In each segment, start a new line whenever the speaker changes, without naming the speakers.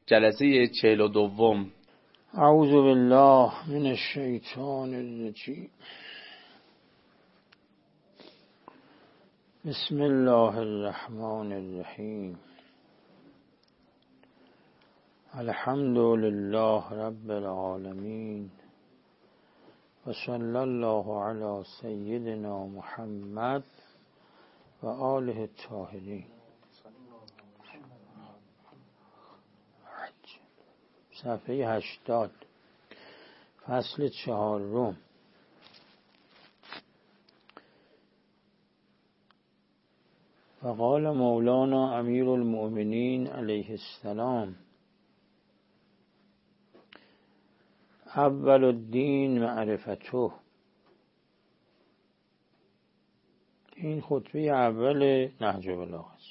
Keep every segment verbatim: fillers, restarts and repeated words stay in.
جلسه چهل و دوم.
اعوذ بالله من الشیطان الرجیم. بسم الله الرحمن الرحیم. الحمد لله رب العالمین و صلی الله علی سیدنا محمد و آله الطاهرین. صفحه هشتاد، فصل چهارم. و قال مولانا امیر المؤمنین علیه السلام: اول الدین معرفته. این خطبه اول نهج البلاغه است.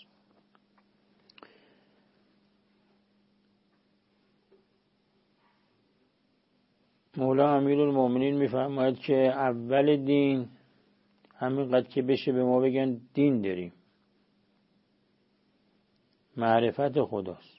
مولا امیر المؤمنین میفرماید که اول دین همینقدر که بشه به ما بگن دین داریم، معرفت خداست.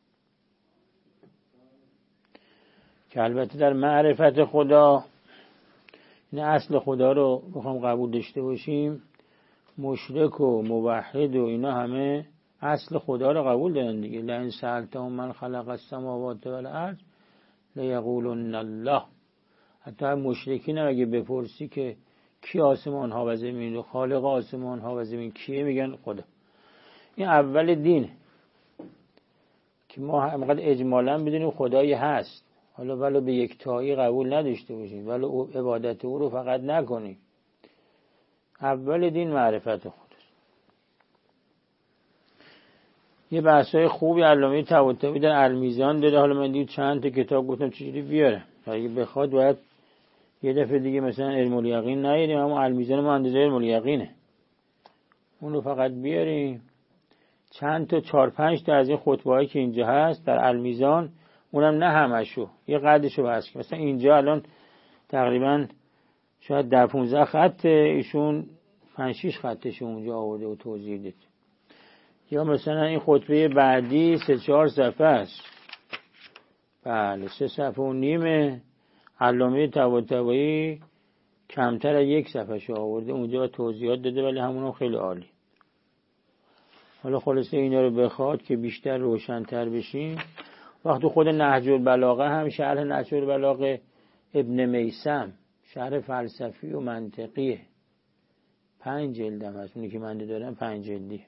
که البته در معرفت خدا، این اصل خدا رو بخوام قبول داشته باشیم، مشرک و موحد و اینا همه اصل خدا رو قبول دارن دیگه. لئن سألتهم من خلق السماوات والارض لیقولن الله. حتی مشرکین هم اگه بپرسی که کی آسمان ها و زمین رو، خالق آسمان ها و زمین کیه، میگن خدا. این اول دین که ما همقدر اجمالا بدونیم خدایی هست، حالا ولو به یکتایی قبول نداشته باشیم، ولو عبادت او رو فقط نکنیم. اول دین معرفت خداست. یه بحثای خوبی علامه طباطبایی در المیزان داره. حالا من دیگه چند تا کتاب گفتم چجوری بیارم، اگه بخواد باید یه دفعه دیگه مثلا علم الیقین نیاریم، اما المیزان ما اندازه علم الیقینه، اون رو فقط بیاریم. چند تا چهار پنج تا از این خطبه‌هایی که اینجا هست در المیزان، اونم نه همشو، یه قدشو بس. مثلا اینجا الان تقریبا شاید ده پونزده خط، ایشون پنج شش خطش اونجا آورده و توضیح دید. یا مثلا این خطبه بعدی سه چهار صفحه است، بله سه صفحه و نیمه. علامه طباطبایی کمتر از یک صفحه شو آورده اونجا توضیحات داده، ولی همونم خیلی عالی. حالا خلاصه اینا رو بخواد که بیشتر روشن‌تر بشیم، وقتی خود نهج البلاغه هم شرح نهج البلاغه ابن میثم، شرح فلسفی و منطقیه، پنج جلدم هست، اونی که من دارم پنج جلدی.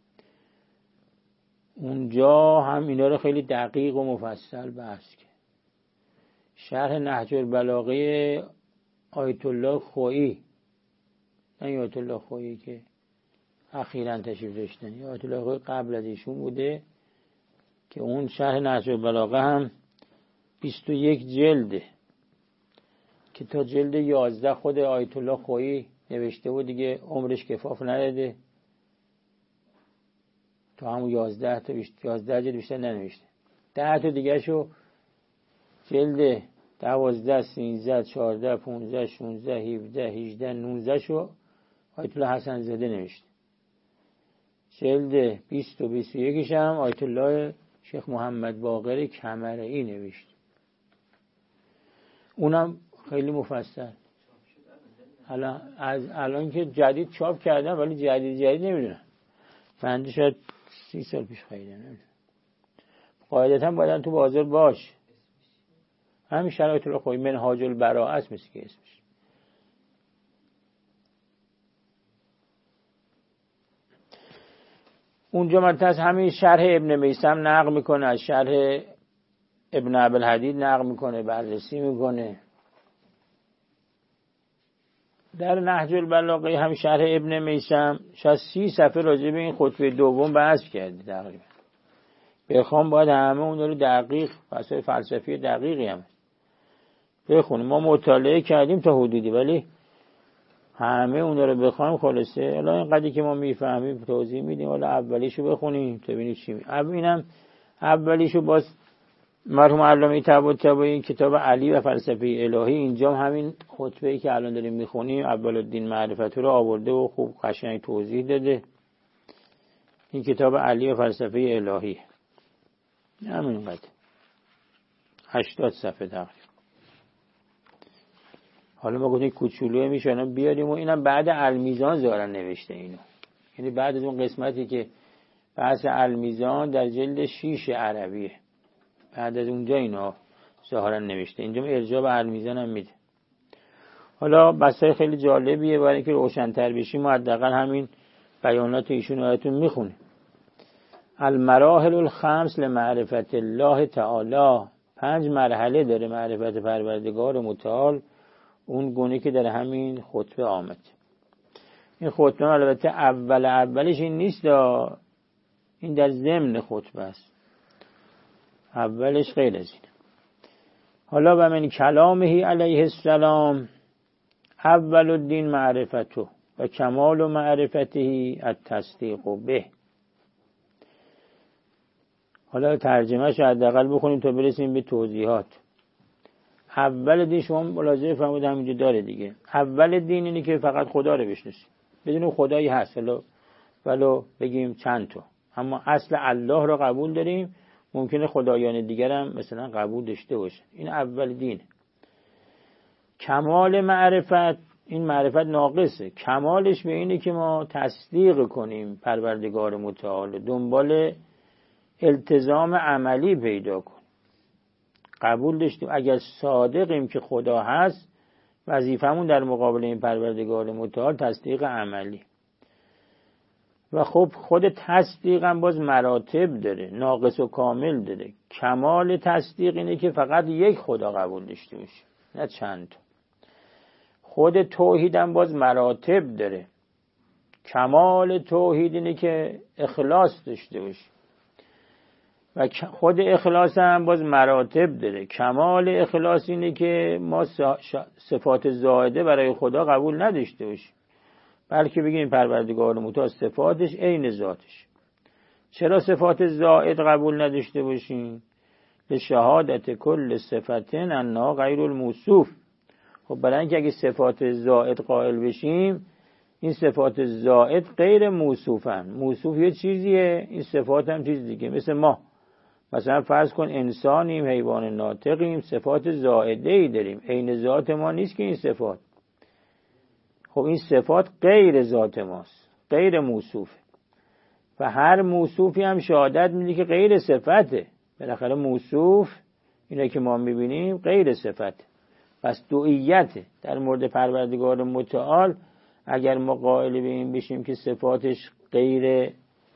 اونجا هم اینا رو خیلی دقیق و مفصل بحث کرد. شرح نهج البلاغه آیت الله خویی، نه آیت الله خویی که اخیراً تشریف داشتن، یا آیت الله خویی قبل از ایشون بوده که اون شرح نهج البلاغه هم بیست و یک جلده که تا جلد یازده خود آیت الله خویی نوشته بود دیگه، عمرش کفاف نداده، تا همون یازده تا یازده جلد بیشتر ننوشته. ده تا دیگه شو جلد دوازده، سینزده، چهارده، پونزده، شونزده، هیوده، هیجده، نوزده شو آیت الله حسن زاده نوشته. جلد بیست و بیست و یکش هم آیت الله شیخ محمد باقر کمرئی نوشته. اونم خیلی مفصل. الان از الان که جدید چاپ کردن، ولی جدید جدید نمیدونم، بنده شاید سی سال پیش خریدم، نمیدونم. قاعدتا باید تو بازار باش. همین شرایط رو خوی منهاج البراءه است مثل که اسمش. اونجا مثلا از همین شرح ابن میثم نقل میکنه، از شرح ابن ابوالحدید نقل میکنه، بررسی میکنه. در نهج البلاغه هم شرح ابن میثم شاید سی صفحه راجع به این خطبه دوم بحث کرده تقریبا. بخوام باید همه اون رو دقیق، واسه فلسفی دقیقی هم بخونیم. ما مطالعه کردیم تا حدودی، ولی همه اون رو بخوایم خلاصه الان اینقدری که ما میفهمیم توضیح میدیم. حالا اولیشو بخونیم تا ببینید چی میگه. اینم اولیشو باز مرحوم علامه طباطبایی کتاب علی و فلسفه الهی، اینجا همین خطبه‌ای که الان داریم میخونیم اول الدین معرفت رو آورده و خوب قشنگ توضیح داده. این کتاب علی و فلسفه الهی. همین قدر هشتاد صفحه تقریبا. حالا ما گفتیم کوچولوه میشه اینا بیاریم و اینم بعد المیزان ظاهرا نوشته اینو، یعنی بعد از اون قسمتی که بحث المیزان در جلد شیش عربیه، بعد از اونجا اینا ظاهرا نوشته. اینجا ارجاع به المیزان هم میده. حالا بحثای خیلی جالبیه، برای اینکه روشن‌تر بشیم ما حداقل همین بیانات ایشون براتون میخونیم. المراحل الخمس لمعرفت الله تعالی، پنج مرحله داره معرفت پروردگار متعال، اون گونه که در همین خطبه آمد. این خطبه البته اول اولش این نیست، این در ضمن خطبه است، اولش غیر از این. حالا و من کلامه علیه السلام اول الدین معرفته و کمال معرفته التصدیق به. حالا ترجمهش حداقل بخونیم تا برسیم به توضیحات. اول دین شما ملاحظه فرمودید همینجا داره دیگه. اول دین اینه که فقط خدا رو بشناسیم، بدون خدایی هست ولو ولو بگیم چند تا، اما اصل الله رو قبول داریم. ممکنه خدایان دیگر هم مثلا قبول داشته باشه. این اول دین. کمال معرفت، این معرفت ناقصه، کمالش به اینه که ما تصدیق کنیم پروردگار متعال، دنبال التزام عملی پیدا کنیم. قبول داشتیم اگر صادقیم که خدا هست، وظیفمون در مقابل این پروردگار متعال تصدیق عملی. و خب خود تصدیق هم باز مراتب داره، ناقص و کامل داره. کمال تصدیق اینه که فقط یک خدا قبول داشته باشه، نه چند. خود توحید هم باز مراتب داره. کمال توحید اینه که اخلاص داشته باشه و خود اخلاص هم باز مراتب داره. کمال اخلاص اینه که ما صفات زائده برای خدا قبول نداشته باشیم، بلکه بگیم پروردگار متعال صفاتش عین ذاتش. چرا صفات زائد قبول نداشته باشیم؟ به شهادت کل صفتن انها غیر الموصوف. خب برای اینکه اگه صفات زائد قائل بشیم، این صفات زائد غیر موصوفن. موصوف یه چیزیه، این صفات هم چیز دیگه. مثل ما مثلا فرض کن انسانیم، حیوان ناطقیم، صفات زائده ای داریم، عین ذات ما نیست که این صفات. خب این صفات غیر ذات ماست، غیر موصوفه. و هر موصوفی هم شهادت میده که غیر صفته. بالاخره موصوف اینه که ما میبینیم غیر صفته. پس دوئیته. در مورد پروردگار متعال اگر ما قائل به این بشیم که صفاتش غیر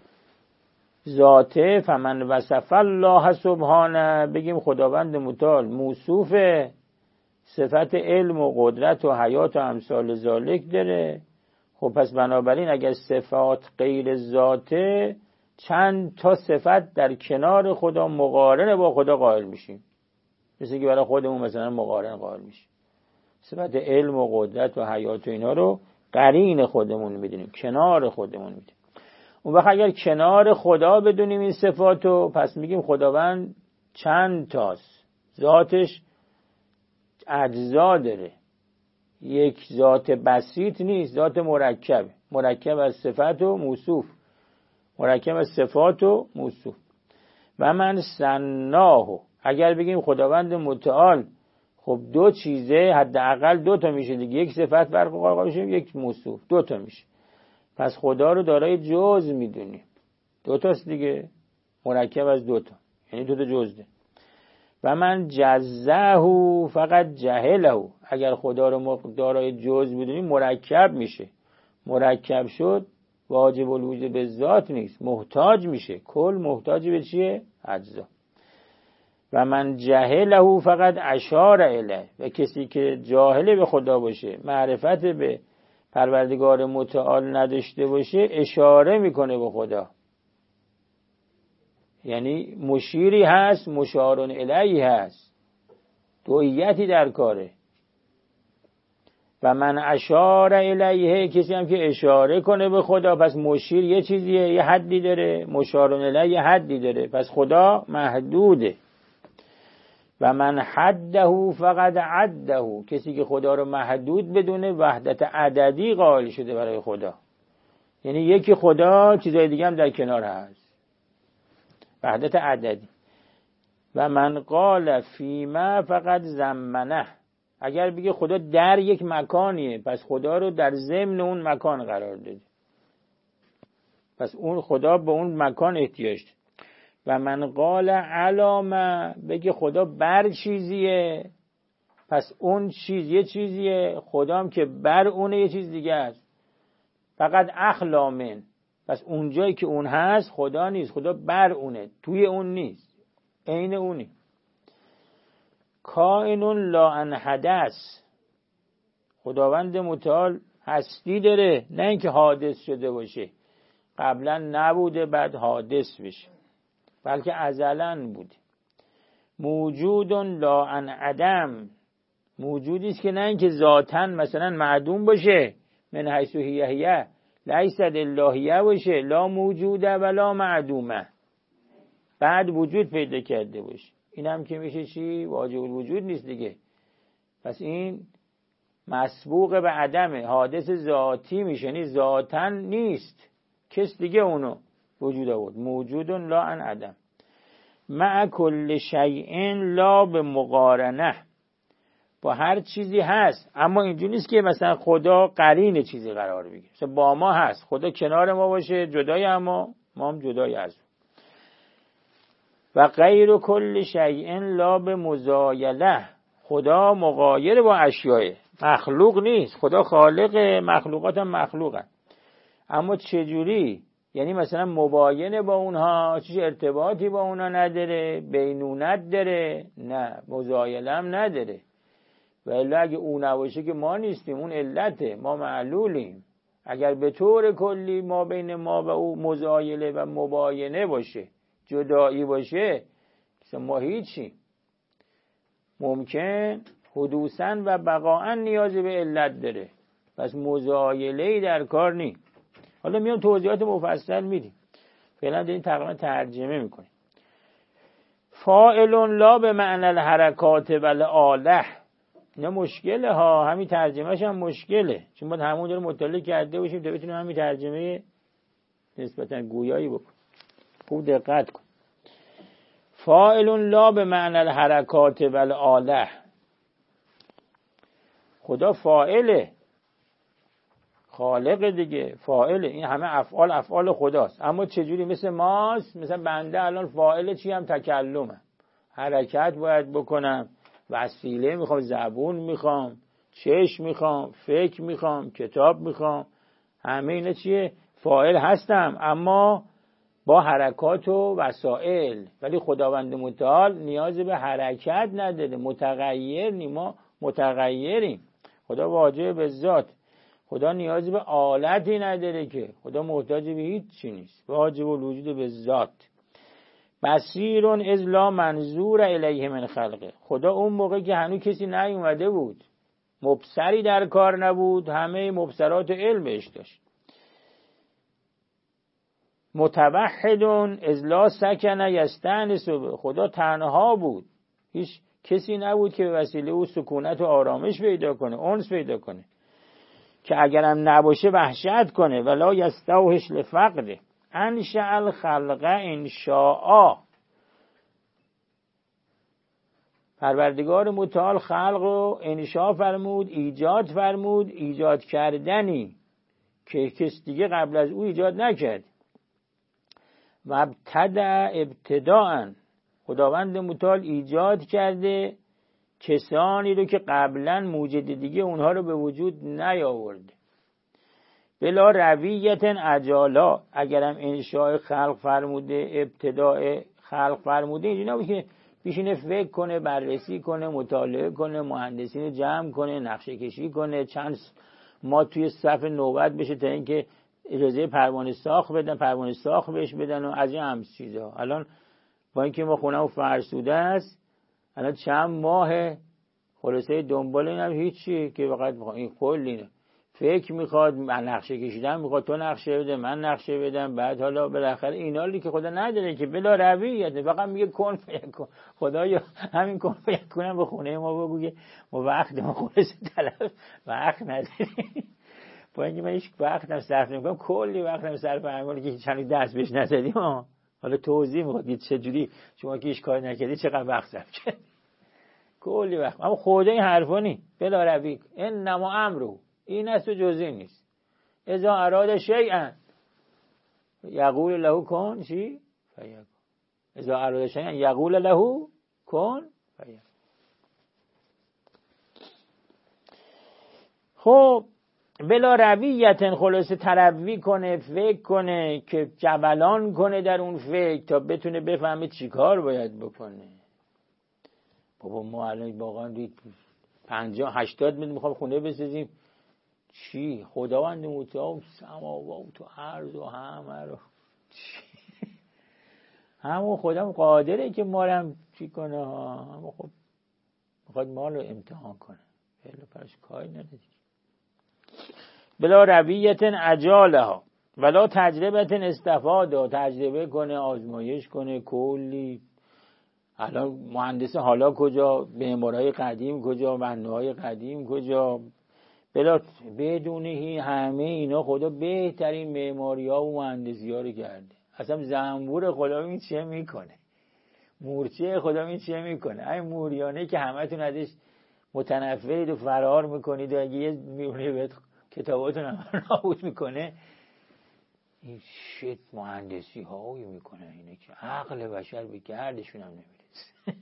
ذاته، فمن وصف الله سبحانه، بگیم خداوند متعال موصوف صفت علم و قدرت و حیات و امثال ذالک داره. خب پس بنابراین اگر صفات غیر ذاته، چند تا صفت در کنار خدا مقارن با خدا قائل میشیم. مثل که برای خودمون مثلا مقارن قائل میشیم. صفت علم و قدرت و حیات و اینا رو قرین خودمون میدونیم، کنار خودمون میدونیم. اون وقت اگر کنار خدا بدونیم این صفاتو، پس میگیم خداوند چند تاست، ذاتش اجزا داره، یک ذات بسیط نیست، ذات مرکب، مرکب از صفات و موصوف، مرکب از صفات و موصوف. و من سناه، اگر بگیم خداوند متعال، خب دو چیزه حداقل دو تا میشه دیگه، یک صفت برقرار میشه، یک موصوف، دو تا میشه. پس خدا رو دارای جز میدونیم، دو تاست دیگه، مرکب از دو تا، یعنی دو تا جز ده. و من جزه فقط جهله، اگر خدا رو دارای جز میدونیم مرکب میشه، مرکب شد واجب الوجود به ذات نیست، محتاج میشه. کل محتاج به چیه؟ اجزا. و من جهله فقط اشار الیه، و کسی که جاهل به خدا باشه، معرفت به پروردگار متعال نداشته باشه، اشاره میکنه به خدا، یعنی مشیری هست، مشارون الیه هست، دوئیتی در کاره. و من اشار الیه، کسی هم که اشاره کنه به خدا، پس مشیر یه چیزیه، یه حدی داره، مشارون الیه یه حدی داره، پس خدا محدوده. و من حده فقط عده، کسی که خدا رو محدود بدونه، وحدت عددی قائل شده برای خدا، یعنی یکی خدا، چیزای دیگه هم در کنار هست، وحدت عددی. و من قال فیما فقط زمنه، اگر بگه خدا در یک مکانیه پس خدا رو در ضمن اون مکان قرار داده، پس اون خدا به اون مکان احتیاج داره. و من قال علامه، بگه خدا بر چیزیه پس اون چیز یه چیزیه، خدا هم که بر اونه یه چیز دیگه است. فقط اخلامن، پس اونجایی که اون هست خدا نیست، خدا بر اونه، توی اون نیست، عین اونی. کائن لا انحدث، خداوند متعال هستی داره، نه اینکه حادث شده باشه، قبلا نبوده بعد حادث بشه، بلکه ازلاً بوده. موجود لا انعدم، موجودی است که نه اینکه ذاتاً مثلا معدوم باشه، من حیث هی هی لیست الهیه باشه، لا موجوده ولا معدومه، بعد وجود پیدا کرده باشه، این هم که میشه چی؟ واجب الوجود نیست دیگه. پس این مسبوق به عدمه، حادث ذاتی میشه، یعنی ذاتاً نیست، کس دیگه اونو وجود آورد. موجود لا انعدم مع کل شیء لا به مقارنه، با هر چیزی هست، اما اینجوری نیست که مثلا خدا قرین چیزی قرار بگیره، مثلا با ما هست، خدا کنار ما باشه جدای اما ما هم جدای از اون. و غیر کل شیء لا به مزایله، خدا مغایر با اشیاء، مخلوق نیست، خدا خالق، مخلوقات هم مخلوقن، اما چجوری؟ یعنی مثلا مباینه با اونها، چیز ارتباطی با اونها نداره، بینونت داره؟ نه، مزایله هم نداره. ولی اگه اون نباشه که ما نیستیم، اون علته، ما معلولیم. اگر به طور کلی ما بین ما و او مزایله و مباینه باشه، جدایی باشه، ما هیچی. ممکن حدوثاً و بقاءً نیاز به علت داره، پس مزایله‌ای در کار نیست. حالا میام توضیحات مفصل میدیم، فعلا داریم تقریبا ترجمه میکنیم. فاعل لا به معنی الحرکات ولی آله، اینا مشکله ها، همین ترجمهش هم مشکله، چون باید همون داره مطالعه کرده باشیم تا بتونیم همین ترجمه نسبتا گویایی بکن. خوب دقت کن. فاعل لا به معنی الحرکات ولی آله، خدا فاعله، خالق دیگه، فاعله، این همه افعال افعال خداست. اما چجوری؟ مثل ماست، مثلا بنده الان فاعل چی هم تکلمه، حرکت باید بکنم، وسیله میخوام، زبون میخوام، چشم میخوام، فکر میخوام، کتاب میخوام، همه اینا چیه؟ فاعل هستم، اما با حرکات و وسائل. ولی خداوند متعال نیاز به حرکت نداره، متغیر نی، ما متغیریم. خدا واجب به ذات، خدا نیاز به آلتی نداره، که خدا محتاج به هیچ چی نیست، واجب الوجود به ذات. بصیرون از لا منظور الیه من خلقه، خدا اون موقع که هنوز کسی نیومده بود، مبصری در کار نبود، همه مبصرات علمش داشت. متوحدون از لا سکنه یستأنس، خدا تنها بود، هیچ کسی نبود که به وسیله او سکونت و آرامش پیدا کنه، انس پیدا کنه، که اگرم نباشه وحشت کنه. ولا یستوحش لفقره. انشأ الخلق انشاء، پروردگار متعال خلق رو انشاء فرمود، ایجاد فرمود، ایجاد کردنی که کس دیگه قبل از او ایجاد نکرد. و ابتدع ابتداءً، خداوند متعال ایجاد کرده کسانی رو که قبلا موجد دیگه اونها رو به وجود نیاورده. بلا رویت عجالا، اگرم انشاء خلق فرموده، ابتداء خلق فرموده، اینجا نبود که بیشینه فکر کنه، بررسی کنه، مطالعه کنه، مهندسین جمع کنه، نقشه کشی کنه، چند ما توی صف نوبت بشه تا اینکه اجازه پروانه ساخت بدن، پروانه ساخت بهش بدن و از این هم چیزا. الان با اینکه ما خونه‌مون فرسوده است، الان چند ماه خلاصه دنبال اینم هیچی، که فقط این کلی فکر میخواد، من نقشه کشیدن میخواد، تو نقشه بده، من نقشه بدم، بعد حالا بالاخره اینالی که خدا نداره که بلا رویت، فقط میگه کن فیکون. خدا یا همین کن فیکون به خونه ما بگو که ما وقت ما خلاصه طلب وقت نداریم. با اینکه من هیچ وقتم صرف نمیکنم، کلی وقتم صرف همونی که چند دست بهش نزدیم. حالا توضیح میخواد چجوری شما که هیچ کاری نکردی چقدر وقت صرف کردی، کلی وقت. اما خدا این حرفا نی بلا روی انما امرو این است و جزئی نیست. اذا اراد شیئا یقول له کن چی فیکون. اذا اراد شیئا یقول له کن فیکون. خب بلا رویتن خلاصه تروی کنه، فکر کنه که جبلان کنه در اون فکر تا بتونه بفهمه چی کار باید بکنه. بابا ما الان واقعا دید پنجاه هشتاد میلیون میخوام خونه بسازیم، چی خداوند متعال سماوات و ارض و همه رو همون خودم قادره که ما رو چی کنه ها، اما خب میخواد ما رو امتحان کنه، بلا پرش کاری نداری. بلا رویتن اجالها ولا تجربتن استفاده، تجربه کنه، آزمایش کنه کلی. الان مهندس حالا کجا، معمارای قدیم کجا، بناهای قدیم کجا، بلا بدونی همه اینا خدا بهترین معماری ها و مهندسی ها رو کرده. اصلا زنبور خدا این چیه میکنه، مورچه خدا این چیه میکنه. این موریانه که همه تون ازش متنفرید و فرار میکنید و اگه یه میونه بهت کتاباتون هم نابود میکنه، این شت مهندسی هایی میکنه اینه که عقل بشر به گردشون هم نمیرسه.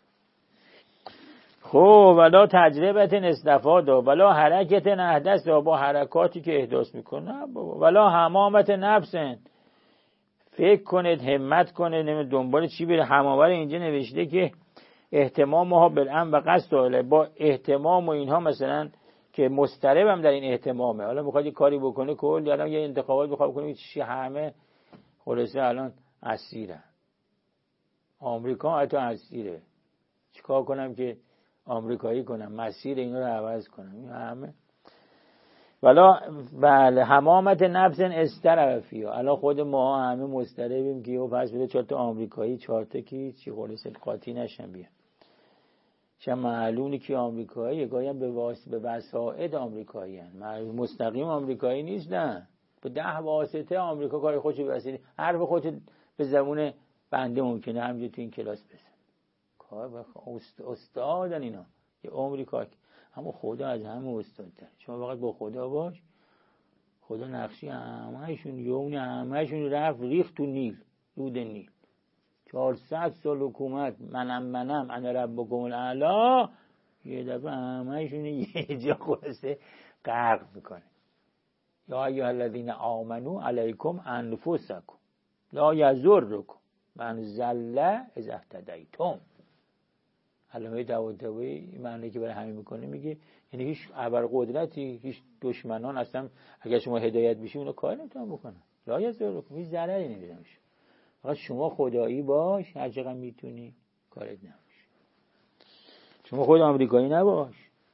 خب ولا تجربت استفاده ولا حرکت احدث، با حرکاتی که احداث میکنه ولا حمامت نفسن، فکر کنید همت کنه نمی دنبال چی بره. حمامه اینجا نوشته که اهتمام ها بالامر و قصد اله، با اهتمام و اینها مثلا که مضطرب هم در این اهتمامه. حالا میخواد یه کاری بکنه کلی الان یه انتخابات بخواد بکنه چی همه خلاصه الان اسیره. آمریکا حتی اسیره، چیکار کنم که آمریکایی کنم، مسیر اینا رو عوض کنم، این همه. ولا بله حمامت نفس استرفی، الان خود ما همه مضطربیم که او پس بده چهار تا آمریکایی چهار تا کی چی خلاصه قاطی نشن بیا. چون معلومه که آمریکایی گاهی هم به واسطه به وسائط آمریکایی ان، مستقیم آمریکایی نیستن، به ده واسطه آمریکا کار خودش وسیله حرف خودش به زبون بنده ممکنه همینجوری تو این کلاس بزن. کار با استادن اینا یه آمریکا، اما خدا از همه استادتر. شما فقط با خدا باش، خدا نقشی همه‌شون یون همه‌شون رفت ریخت تو نیل، رود نیل. چهارصد سال حکومت منم منم انا ربکم الاعلی، یه دفعه همه‌شون یه جا خلاصه غرق میکنه. یا ایها الذین آمنو علیکم انفسکم لا یضرکم من ضل اذا اهتدیتم. علامه طباطبایی معنی که برای همین میکنه میگه یعنی هیچ ابرقدرتی، هیچ دشمنان اصلا اگر شما هدایت بشی اونو کار نمیتونن بکنن. لا یضرکم، هیچ ضرری نمیزنه. فقط شما خدایی باش، هر چقدر میتونی کارت نباش. شما خود آمریکایی نباش.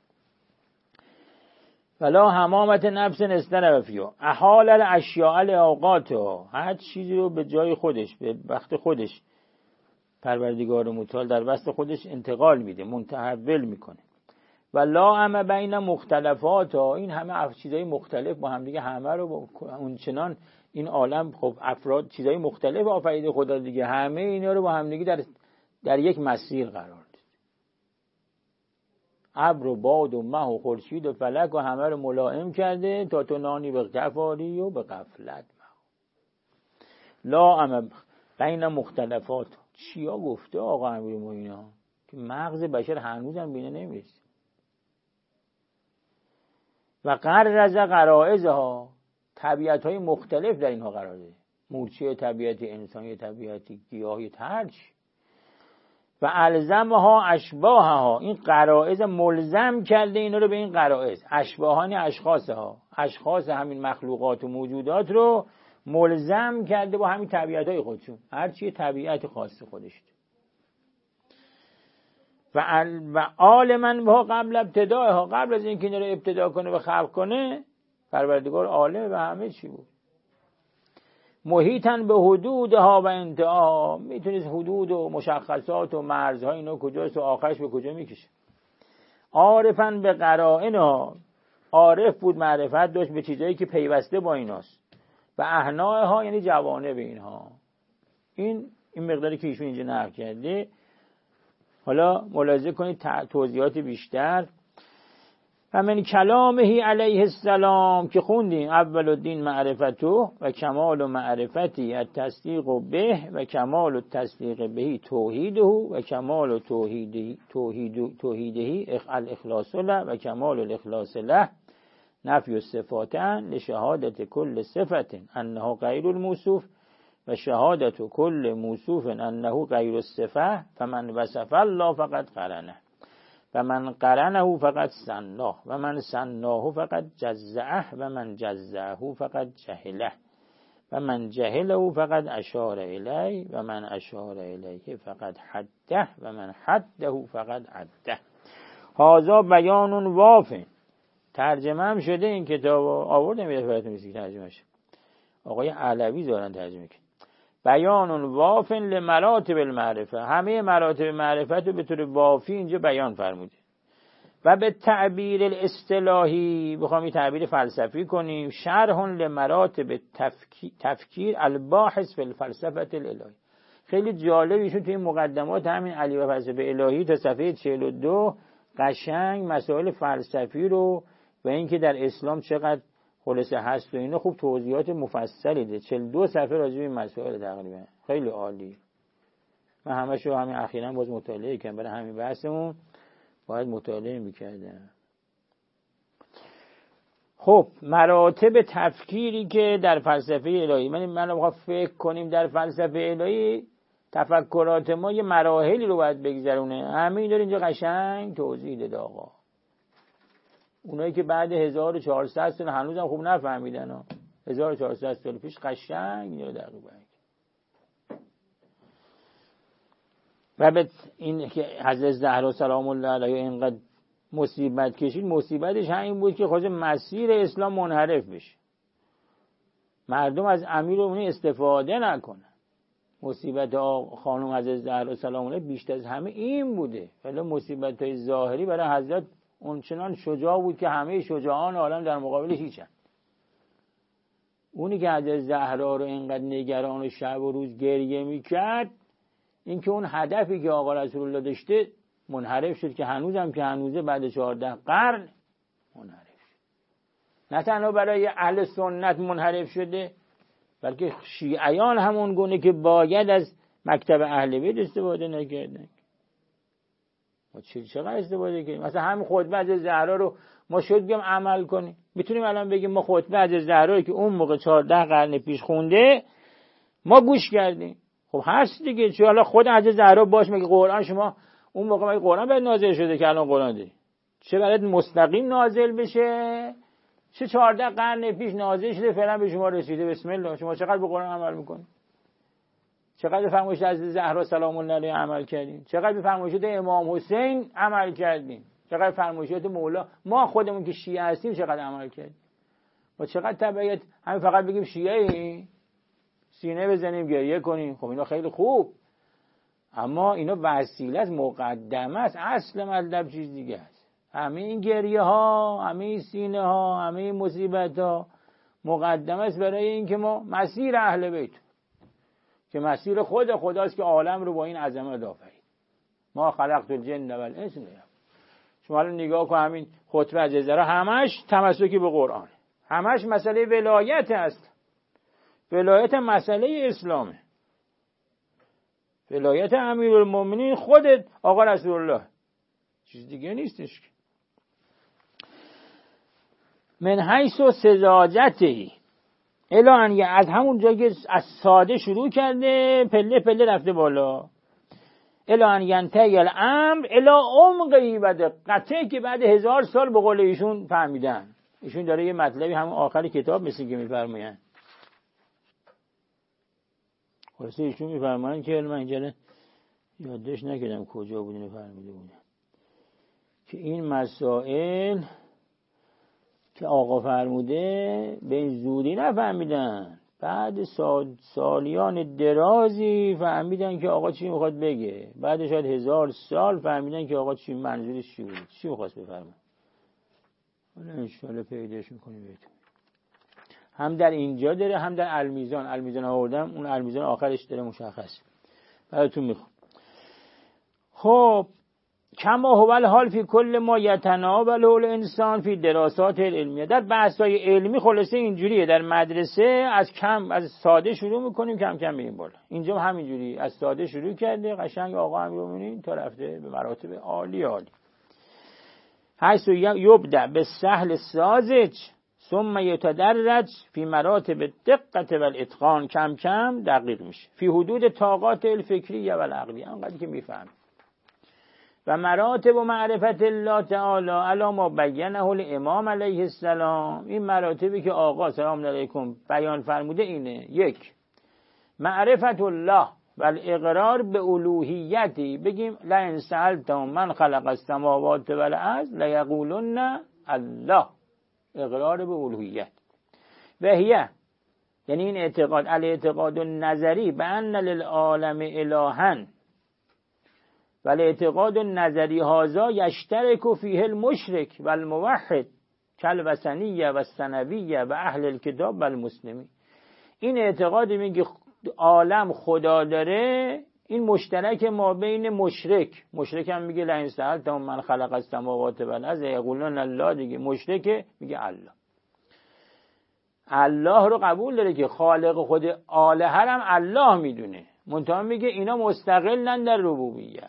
ولا حمامت نفس استرفیو احال الاشیاء الاوقاتها، هر چیزی رو به جای خودش به وقت خودش پروردگار متعال در وسط خودش انتقال میده، منتحول میکنه. و لا ام بین مختلفات، این همه چیزای مختلف با هم دیگه همه رو اون چنان این عالم خب افراد چیزای مختلف آفریده خدا دیگه، همه اینا رو با هم دیگه در در یک مسیر قرار داد. ابر و باد و مه و خورشید و فلک و همه رو ملائم کرده تا تو نانی به غفاری و به غفلت. لا ام بین مختلفات، چیا گفته آقا امیر موینا که مغز بشر هنوزم بینه نمیرسه. و قررز قرائزها، طبیعت های مختلف در اینها قرار ده، مورچه طبیعت انسانی، طبیعت گیاهی، ترچ. و الزمها اشباهها، این قرائز ملزم کرده اینا رو به این قرائز. اشباهانی اشخاصها، اشخاص همین مخلوقات و موجودات رو ملزم کرده با همین طبیعت های خودشون، هرچی طبیعت خاص خودش. و و عالماً با قبل ابتداءها، قبل از اینکه اینا رو ابتدا کنه و خلق کنه پروردگار عالم و همه چی بود. محیطاً به حدودها و انتها، میتونید حدود و مشخصات و مرزها اینا کجاست و آخرش به کجا میکشه. عارفاً به قرائنها، عارف بود، معرفت داشت به چیزایی که پیوسته با ایناست. و احناها یعنی جوانب اینها، این این مقداری که ایشون اینجا نقل کرده. حالا ملاحظه کنید توضیحات بیشتر. و من کلامه علیه السلام که خوندیم، اول الدین معرفته و کمال معرفتی التصدیق به و کمال التصدیق به توحیده و کمال توحیده توحید توحیده الاخلاص له و کمال الاخلاص له نفی الصفات لشهادت کل صفت انه غیر الموصوف و شهادت کل موصوف انه غیر الصفه فمن وصف الله فقد قرنه و من قرنه فقط سناه و من سناه فقط جزعه و من جزعه فقط جهله و من جهله فقط اشار الیه و من اشار الیه فقط حده و من حده فقط عده. هذا بیان واف. ترجمه هم شده این کتاب آوردم یه دفعه براتون ترجمه شه. آقای علوی دارن ترجمه کنن. بیان واف لمراتب المعرفه. همه مراتب معرفت رو به طور وافی اینجا بیان فرموده. و به تعبیر الاصطلاحی بخوام این تعبیر فلسفی کنیم، شرح لمراتب تفکیر الباحث فی الفلسفه الالهی. خیلی جالب ایشون توی مقدمات همین علی و فلسفه الهی تا صفحه چهل و دو قشنگ مسائل فلسفی رو و اینکه در اسلام چقدر خلاصه هست و اینا خوب توضیحات مفصلی ده. چهل و دو صفحه راجع به این مسائل تقریبا. خیلی عالی. من همه‌شو همین اخیراً باز مطالعه کردم، برای همین بحثمون باید مطالعه می‌کردم. خب مراتب تفکیری که در فلسفه الهی، من من رو بخوام فکر کنیم در فلسفه الهی تفکرات ما یه مراحلی رو باید بگذرونه. همین داره اینجا قشنگ توضیح داده آقا. اونایی که بعد هزار و چهارصد سال هنوزم خوب نفهمیدن ها. هزار و چهارصد سال پیش قشنگ اینو دقیقاً. و به این که حضرت زهرا سلام الله علیها اینقدر مصیبت کشید، مصیبتش همین بود که خود مسیر اسلام منحرف بشه، مردم از امیر اون استفاده نکنن. مصیبت خانم حضرت زهرا سلام الله بیشتر از همه این بوده. ولی مصیبت‌های ظاهری برای حضرت اونچنان شجاع بود که همه شجاعان عالم در مقابلش هیچن. اونی که حضرت زهرا رو اینقدر نگران و شب و روز گریه میکرد، این که اون هدفی که آقا رسول الله داشته منحرف شد که هنوزم که هنوزه بعد چهارده قرن منحرف شد. نه تنها برای اهل سنت منحرف شده، بلکه شیعیان همون گونه که باید از مکتب اهل بیت استفاده نکردن. ما چقدر استفاده کردیم؟ مثلا همین خطبه از زهرا رو ما شد بگیم عمل کنیم. میتونیم الان بگیم ما خطبه از زهرا که اون موقع چهارده قرن پیش خونده ما گوش کردیم. خب هست دیگه. چون حالا خود حضرت زهرا باش مگه قرآن شما اون موقع مگه قرآن باید نازل شده که الان قرآن داری؟ چه برات مستقیم نازل بشه، چه چهارده قرن پیش نازل شده فعلا به شما رسیده. بسم الله. شما چقدر به قرآن عمل میکنید؟ چقدر فرمایشات از زهرا سلام الله علیها عمل کردین؟ چقدر به فرمایشات امام حسین عمل کردین؟ چقدر فرمایشات مولا ما خودمون که شیعه هستیم چقدر عمل کردیم؟ ما چقدر تبعیت همین فقط بگیم شیعه سینه بزنیم گریه کنیم، خب اینا خیلی خوب، اما اینا وسیله است، مقدمه است. اصل مطلب چیز دیگه است. همه این گریه ها، همه این سینه ها، همه این مصیبت ها مقدمه است برای این که ما مسیر اهل بیت که مسیر خود خداست که عالم رو با این عظمت آفرید. ما خلقت الجن والانس. شما الان نگاه کن همین خطبه از زهرا همش تمسکی به قرآن، همش مسئله ولایت است. ولایت مسئله اسلامه. ولایت امیرالمومنین خودت آقا رسول الله، چیز دیگه نیستش. من حیث و سذاجته الان از همون جایی که از ساده شروع کرده پله پله رفته بالا. الان ینتهی الامر الی عمقی و دقته که بعد هزار سال به قول ایشون فهمیدن. ایشون داره یه مطلبی همون آخر کتاب مثل که میفرمایند. خلاصه ایشون میفرمایند که من اینجا یادداشت نکردم کجا بود اینو فرموده بودم که این مسائل که آقا فرموده به این زودی نفهمیدن، بعد سال سالیان درازی فهمیدن که آقا چی میخواد بگه. بعد شاید هزار سال فهمیدن که آقا چی منظورش چی بود، چی میخواست بفرمایه. حالا انشاءالله پیداش میکنیم بهتون. هم در اینجا داره هم در المیزان. المیزان آوردم، اون المیزان آخرش داره مشخص براتون میخونم. خب کما هو الحال فی کل ما یتناوله الانسان فی دراسات علمیه. در بحث‌های علمی خلاصه اینجوریه، در مدرسه از کم از ساده شروع میکنیم کم کم میریم بالا. اینجا همینجوری از ساده شروع کرده، قشنگ آقا امیرالمومنین تا رفته به مراتب عالی عالی. حیث یبدأ بالسهل ساذج ثم یتدرج فی مراتب دقت و الاتقان، کم کم دقیق میشه فی حدود طاقات الفکریه و العقلیه، انقدر که میفهم. و مراتب و معرفت الله تعالی علی ما بینه الامام علیه السلام، این مراتبی که آقا سلام علیکم بیان فرموده اینه: یک، معرفت الله و الاقرار به الوهیتی، بگیم لئن سألتهم من خلق السماوات والارض لیقولن الله، اقرار به الوهیت. و هیه، یعنی این اعتقاد، الاعتقاد النظری به ان للعالم الها، و الاعتقاد النظری هذا یشترک فیه المشرک و الموحد کالوثنیه و الثنویه و اهل الکتاب و المسلمین. این اعتقاد میگه عالم خدا داره، این مشترک ما بین مشرک، مشرک هم میگه لئن سألتهم من خلق السماوات والارض یقولون الله، دیگه مشرک میگه الله. الله رو قبول داره که خالق خود الهه هم الله میدونه، منتها میگه اینا مستقلن در ربوبیت.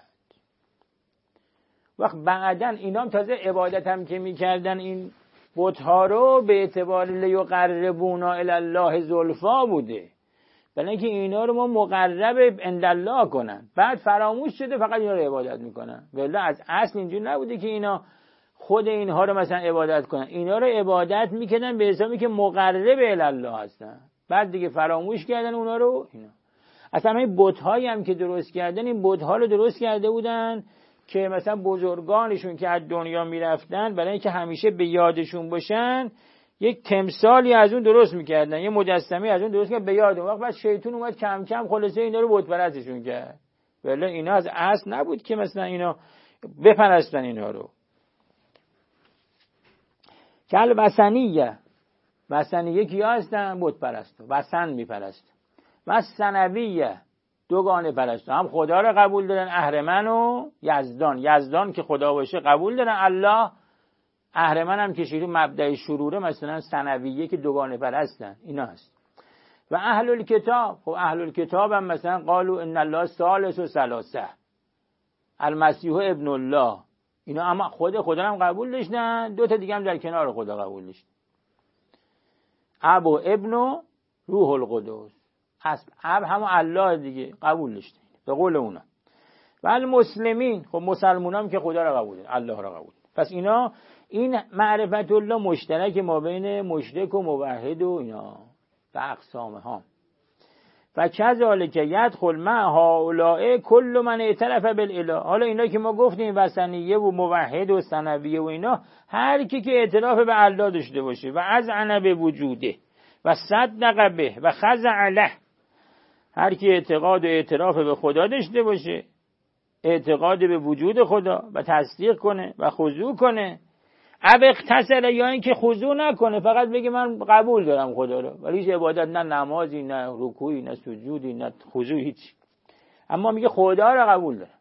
وقت بعدن اینا هم تازه عبادت هم که میکردن این بت‌ها رو به اعتبار لیقربونا الی الله زلفا بوده، برای اینکه اینا رو ما مقرب عند الله کنن، بعد فراموش شده فقط اینا رو عبادت میکنن. ولی از اصل اینجوری نبوده که اینا خود اینها رو مثلا عبادت کنن، اینا رو عبادت میکردن به حسابی که مقرب الی الله هستن، بعد دیگه فراموش کردن اونا رو. اینا اصلا این بت‌هایی هم که درست کردن، این بت‌ها رو درست کرده بودن که مثلا بزرگانشون که از دنیا میرفتن، برای اینکه همیشه به یادشون باشن، یک تمثالی از اون درست میکردن، یه مجسمه از اون درست کردن به یاد اون. وقت بعد شیطان اومد کم کم خلاصه اینا رو بت پرستشون کرد، ولی اینا از اصل نبود که مثلا اینا بپرستن اینا رو. کل وثنیه، وثنیه کیا هستن؟ بت پرست، وثن میپرست. و ثنویه، دوگانه پرست، هم خدا رو قبول دارن، اهرمن و یزدان. یزدان که خدا باشه قبول دارن، الله اهرمن هم که شروع مبدأ شروره، مثلا ثنویه که دوگانه پرستن، اینا هست. و اهل الکتاب، خب اهل الکتاب هم مثلا قالوا ان الله ثالث و ثلاثه، المسیح ابن الله، اینا اما خود خدا هم قبول داشتن، دو تا دیگه هم در کنار خدا قبول داشتن، اب و ابن و روح القدس. اصل اب همون الله دیگه قبول داشتن به قول اونا. و المسلمین، خب مسلمون هم که خدا را قبول دارن، الله را قبول. پس اینا این معرفت الله مشترک ما بین مشرک و موحد و اینا و اقسام ها. و کذالک یدخل مع هؤلاء کل من اعترف بالاله. حالا اینا که ما گفتیم وثنیه و موحد و ثنویه و اینا، هر کی که اعتراف به الله داشته باشه و اذعن به وجوده و صدق به و خضع له، هر کی اعتقاد و اعتراف به خدا داشته باشه، اعتقاد به وجود خدا و تصدیق کنه و خضوع کنه، اب اختصر، یا اینکه خضوع نکنه، فقط بگه من قبول دارم خدا رو، ولی هیچ عبادت، نه نمازی، نه رکوعی، نه سجودی، نه خضوع، هیچ، اما میگه خدا رو قبول دارم.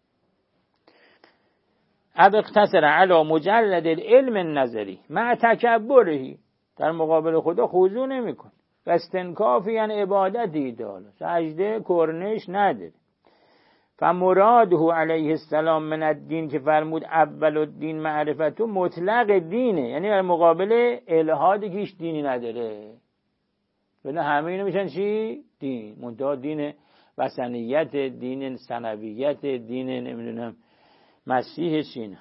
اب اختصر علی مجرد العلم النظری مع تکبره، در مقابل خدا خضوع نمیکنه و استنکاف یعنی عبادتی داره، سجده کرنش نداره. فمراده علیه السلام من الدین که فرمود اول الدین معرفتو، مطلق دینه، یعنی در مقابل الهادی که هیچ دینی نداره، ولی همه اینو میشن چی؟ دین. منتها دین وثنیت، دین ثنویت، دین نمیدونم مسیح چینه.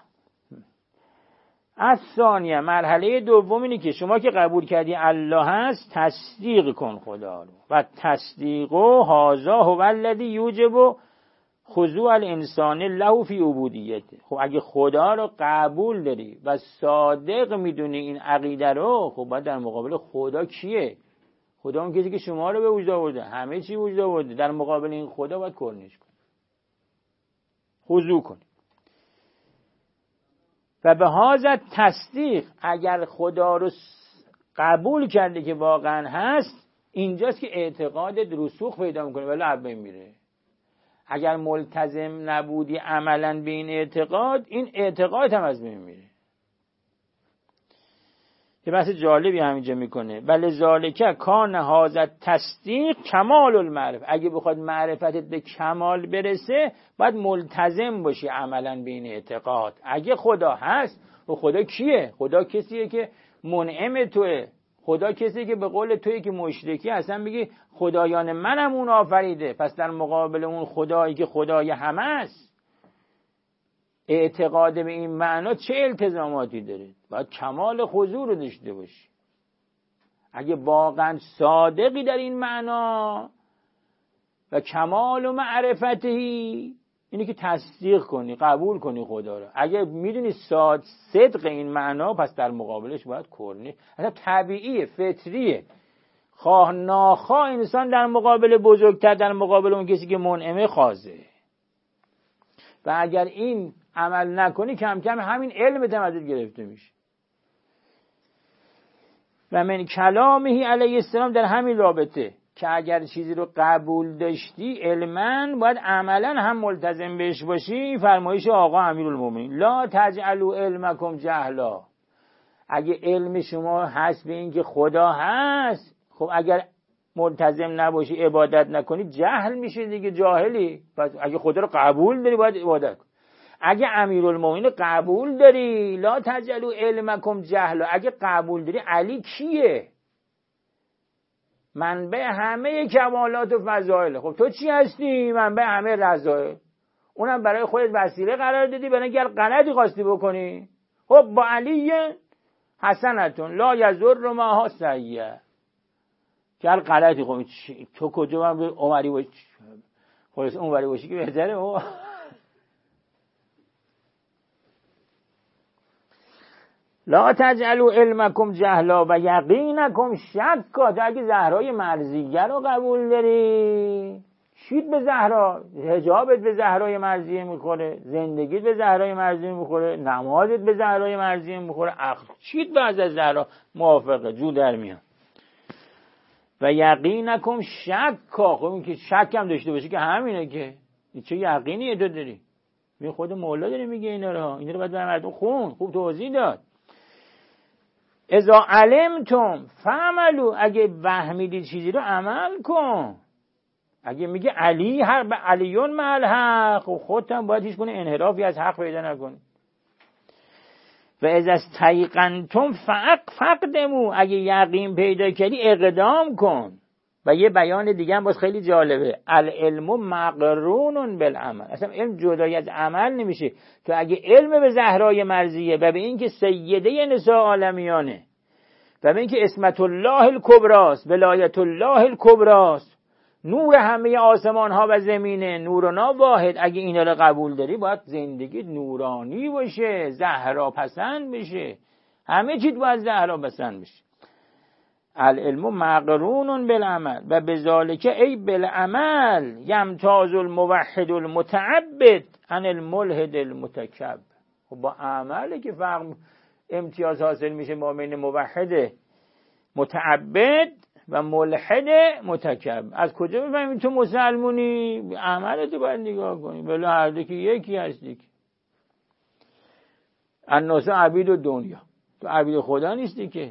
از ثانیه، مرحله دوم اینه که شما که قبول کردی الله هست، تصدیق کن خدا رو. و تصدیقو هازا هو الذی یوجب خضوع الانسان له فی عبودیته. خب اگه خدا رو قبول داری و صادق میدونی این عقیده رو، خب باید در مقابل خدا کیه؟ خدا اون کسی که شما رو به وجود آورده، همه چی وجود آورده، در مقابل این خدا باید کرنش کن، خضوع کن. و به هذا تصدیق، اگر خدا رو قبول کرده که واقعا هست، اینجاست که اعتقادت رسوخ پیدا میکنه ولی از بین میره. اگر ملتزم نبودی عملا به این اعتقاد، این اعتقاد هم از بین میره. یه بحث جالبی همینجا میکنه. بل ذالک کان هذا تصدیق کمال المعرفه. اگه بخواد معرفتت به کمال برسه باید ملتزم باشی عملا به این اعتقاد. اگه خدا هست، و خدا کیه؟ خدا کسیه که منعم توه. خدا کسیه که به قول توی که مشرکی اصلا میگی خدایان منم اون آفریده. پس در مقابل اون خدایی که خدای همه است، اعتقاد به این معنا چه التزاماتی داره؟ باید کمال خضوع رو داشته باشی. اگه واقعا صادقی در این معنا و کمال و معرفتی، اینی که تصدیق کنی، قبول کنی خدا رو. اگه میدونی صاد صدق این معنا، پس در مقابلش باید کرنی. اصلا طبیعیه، فطریه، خواه ناخواه انسان در مقابل بزرگتر، در مقابل اون کسی که منعمه خاضه. و اگر این عمل نکنی کم کم همین علمت هم ازت گرفته میشه. و من کلامه علیه السلام در همین رابطه که اگر چیزی رو قبول داشتی علماً، باید عملاً هم ملتزم بهش باشی. فرمایش آقا امیرالمومنین لا تجعلوا علمکم جهلا. اگه علم شما هست به این که خدا هست، خب اگر ملتزم نباشی، عبادت نکنی، جهل میشه دیگه، جاهلی. پس اگه خدا رو قبول داری باید عبادت کن. اگه امیرالمومنین قبول داری، لا تجعلوا علمکم جهلا، اگه قبول داری علی کیه؟ منبع همه کمالات و فضائل. خب تو چی هستی؟ منبع همه رذائل. اونم برای خودت وسیله قرار دادی برای اینکه غلطی خواستی بکنی. خب با علی حسنتون لا یضر معها سیئه. که غلطی خب تو کجا من عمری باشی؟ خلاص اونوری باشی که بهتره. او لا تجعلوا علمکم جهلا و یقینکم شکا. تو اگه زهرای مرضیه رو قبول داری، چیت به زهرا، حجابت به زهرای مرضیه میخوره، زندگیت به زهرای مرضیه میخوره، نمازت به زهرای مرضیه میخوره، عقل چیت به از زهرا موافقه، جو در میان. و یقینکم شکا. خب این که شک هم داشته باشی که همینه، که چه یقینی تو داری؟ می خود مولا داره میگه اینا رو، اینا رو باید به مردم خون خوب توضیح داد. اذا علمتم فعملوا. اگه فهمیدی چیزی رو عمل کن. اگه میگه علی هر به علیون مع حق، خب خودت هم باید هیچ گونه انحرافی از حق پیدا نکنی. و اذا استيقنتم فاقدموا. اگه یقین پیدا کردی اقدام کن. و یه بیان دیگه هم باز خیلی جالبه، العلم مقرون بالعمل. اصلا علم جدای از عمل نمیشه. تو اگه علم به زهرای مرضیه و به این که سیده نساء عالمیانه و به این که اسمت الله الکبراست، ولایت الله الکبراست، نور همه آسمان ها و زمینه، نورنا واحد، اگه اینا رو قبول داری باید زندگی نورانی باشه، زهرا پسند بشه، همه چیز باید زهرا پسند بشه. العلم مقرون بالعمل و بذالک ای بالعمل یمتاز الموحد المتعبد عن الملحد المتکبر. خب با عمله که فرق امتیاز حاصل میشه ما بین موحد متعبد و ملحد متکبر. از کجا بفهمیم تو مسلمونی؟ عملت باید نگاه کنی. بله هر دو که یکی هستی. الناس عبید و دنیا، تو عبید خدا نیستی که.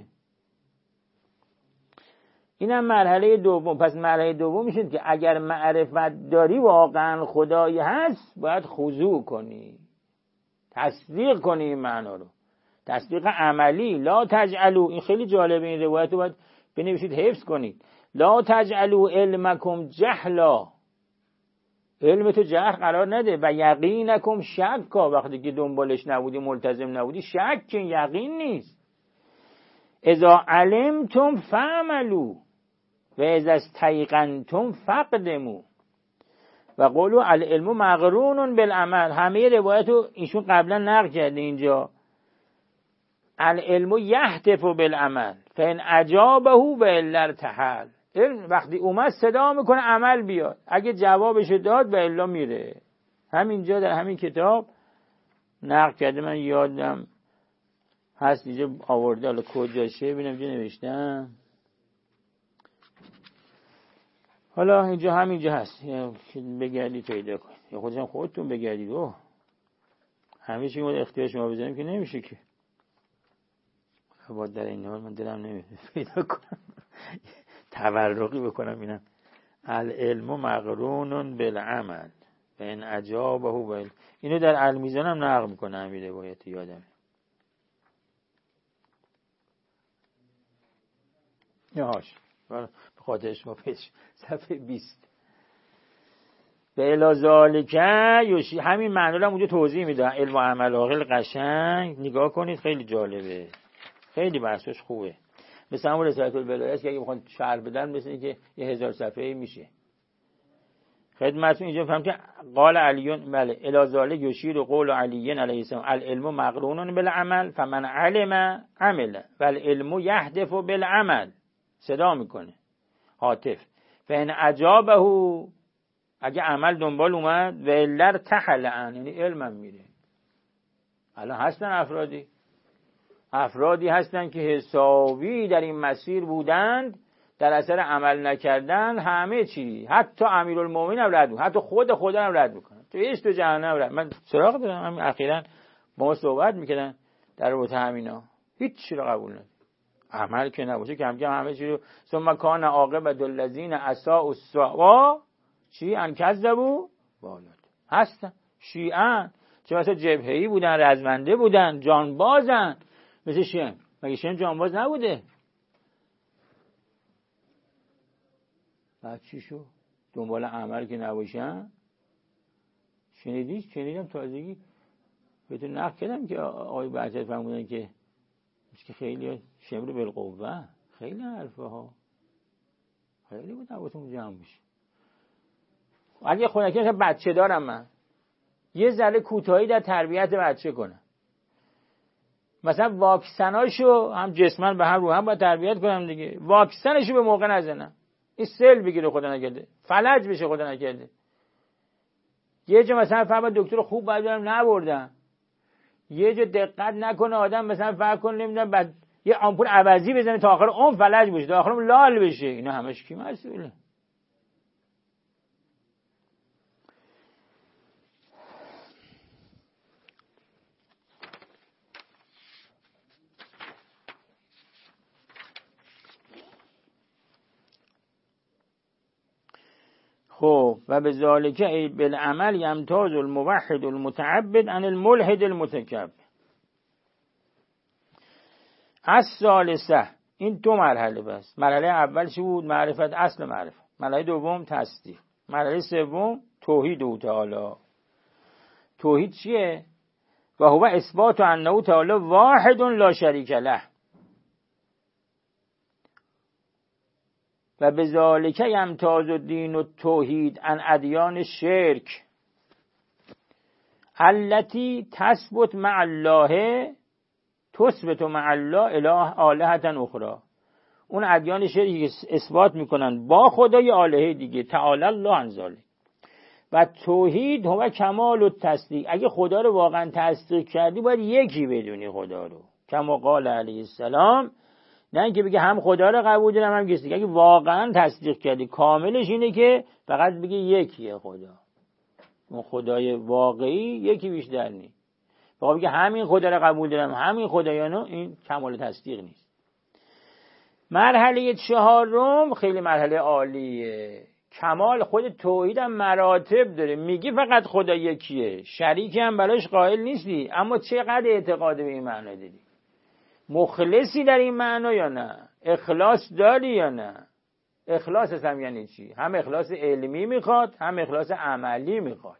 اینم مرحله دوم. پس مرحله دوم میشه که اگر معرفت داری واقعا خدایی هست، باید خضوع کنی، تصدیق کنی این معنا رو، تصدیق عملی. لا تجعلوا، این خیلی جالبه، این روایت رو باید بنویسید حفظ کنید. لا تجعلوا علمکم جهلا. علم تو جهل قرار نده. و یقینکم شکا. وقتی که دنبالش نبودی، ملتزم نبودی، شک یقین نیست. اذا علمتم فعملوا و اذا استيقنتم فاقدموا و قولوا العلم مقرون بالعمل. همه روایت رو ایشون قبلا نقل کرده اینجا. العلم یهتف بالعمل فان اجابه و الا ارتحل. علم وقتی اومد صدا میکنه عمل بیاد، اگه جوابش داد و الا میره. همینجا در همین کتاب نقل کرده، من یادم هست اینجا آورده، حالا کجاشه ببینم چه نوشتم. حالا اینجا همینجا هست، بگردید پیدا کنید یا خودتون خودتون بگردید. اوه همه چی مورد اختیار شما بذاریم که نمیشه که. باید در این حال من دلم نمیده پیدا کنم تورقی بکنم. اینم العلم مقرون بالعمل و ان اجابه بل. اینو در المیزان هم نقل میکنه امیر روایت، یادمه. یاش به خاطر شما پیش صفحه بیست. به الازالک یوشی، همین معنی رو هم اونجا توضیح میده. علم و عمل عاقل قشنگ نگاه کنید، خیلی جالبه، خیلی بحثش خوبه. مثل همون رسالت الولایت که اگه بخوان شرح بدن مثل این که یه هزار صفحه‌ای میشه. خدمتتون اینجا فهم که قال علیون، بله، الازالک یشیر قول علی علیه السلام العلم مقرون بالعمل فمن علم عمل و العلم یهدف بالعمل. صدا میکنه هاتف. فان اجابه، اگه عمل دنبال اومد، و الر تحل عن، یعنی علمم میره. الان هستن افرادی افرادی هستن که حسابی در این مسیر بودند، در اثر عمل نکردن همه چی، حتی امیرالمومنین هم رد میکنن، حتی خود خدا هم رد میکنن، تو هیچ تو جهنم رد. من سراغ دارم، همین اخیراً با ما صحبت میکردن در رابطه همینا، هیچ چی رو قبول ندارن. عمل که نباشه کم کم همه چی رو. ثم کان عاقبة الذین اساءوا السوء چی ان کذبوا بالات. هستن شیعه چه واسه جبهه‌ای بودن، رزمنده بودن، جانبازن، مثل شیم. مگه شیم جانباز نبوده؟ بعد چی شو؟ دنبال عمل که نباشن. شنیدی؟ شنیدم تازگی بهتون نقل کردم که آقای بحثت فرمودن که که خیلی شمر بالقوه، خیلی حرفه ها، خیلی بود نباتون جمع بشه. اگه خونه که بچه دارم من، یه ذره کوتاهی در تربیت بچه کنم، مثلا واکسناشو هم جسمن به هم رو هم باید تربیت کنم دیگه. واکسنشو به موقع نزنم، این سل بگیره خدا نکرده، فلج بشه خدا نکرده. یه جا مثلا فهم دکتر خوب باید برم نبردم، یه جا دقت نکنه آدم، مثلا فرق کنه نمیدونم بعد یه آمپول عوضی بزنه تا آخر عمر فلج بشه، تا آخر عمر لال بشه. اینا همش کی مسئوله؟ خب و به ذالک ای بالعمل یمتاز الموحد المتعبد عن الملحد المتکبر. از ثالثه، این دو مرحله بس. مرحله اول چی بود؟ معرفت، اصل معرفت. مرحله دوم تصدیق. مرحله سوم توحید او تعالی. توحید چیه؟ و هو اثبات انه تعالی واحد لا شریک له و بذالک یمتاز الدین التوحید عن ادیان الشرک التي تثبت مع الله تثبت مع الله اله آلهة اخرى. اون ادیان شرکی که اثبات میکنن با خدای آلهه دیگه، تعالی الله عن ذلک. و توحید هو کمال التصدیق، اگه خدا رو واقعا تصدیق کردی باید یکی بدونی خدا رو، کما قال علیه السلام. نه اینکه بگه هم خدا رو قبول دارم هم کسی دیگه. اگه واقعا تصدیق کردی، کاملش اینه که فقط بگه یکیه خدا، اون خدای واقعی یکی بیشتر نیست. فقط بگه همین خدا رو قبول دارم همین خدایانو، این کمال تصدیق نیست. مرحله چهارم خیلی مرحله عالیه. کمال خود توحید هم مراتب داره. میگی فقط خدا یکیه، شریک هم براش قائل نیستی، اما چقدر اعتقاد به این معنی داری؟ مخلصی در این معنا یا نه؟ اخلاص داری یا نه؟ اخلاص هم یعنی چی؟ هم اخلاص علمی میخواد، هم اخلاص عملی میخواد.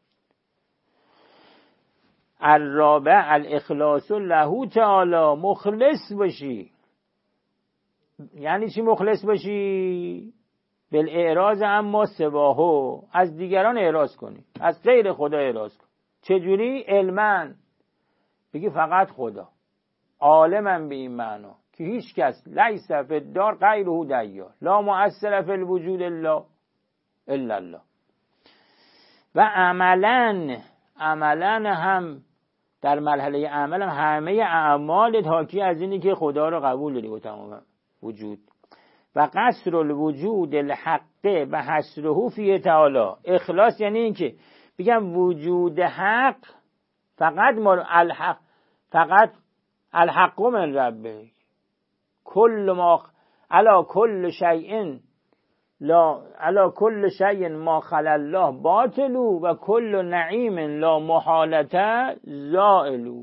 الرابع الاخلاص له تعالی، مخلص باشی. یعنی چی مخلص باشی؟ بالاعراض اما سواهو، از دیگران اعراض کنی، از غیر خدا اعراض کن. چجوری؟ علما بگی فقط خدا، عالمم به این معنا که هیچ کس لیس فی الدار غیره دیار، لا مؤثر فی الوجود الا الا الله. و عملا عملا هم در مرحله عمل هم همه اعمال حاکی از اینی که خدا رو قبول داری با تمام وجود. و قصر الوجود الحق و حصره فی تعالی. اخلاص یعنی این که بگم وجود حق فقط ما الحق فقط الحق من ربه کل ما علا کل شیء لا علا کل شیء ما خلا الله باطل و کل نعیم لا محالته زائل.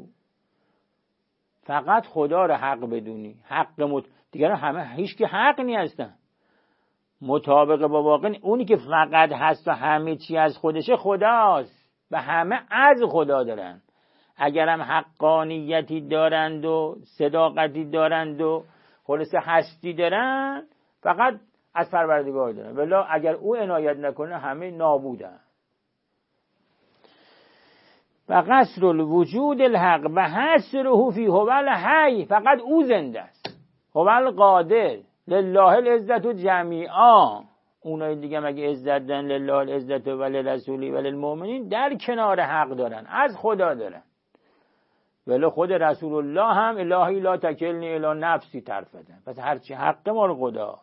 فقط خدا رو حق بدونی، حق مت... دیگر همه هیچ که حق نی هستن مطابق با واقع. اونی که فقط هست و همه چی از خودشه خداست و همه از خدا دارن. اگر هم حقانیتی دارند و صداقتی دارند و خلاصه هستی دارن فقط از پروردگار دارن، ولی اگر او عنایت نکنه همه نابودن. و قصر الوجود الحق و حصره فی هو الحی. فقط او زنده است. هو القادر لله العزت جمیعا. اونای دیگه مگه عزت دارن لله العزت و لرسولی و للمؤمنین در کنار حق دارن، از خدا دارن. ولی خود رسول الله هم الهی لا تکلنی الی نفسی طرفه. پس هرچی حق ما رو خدا.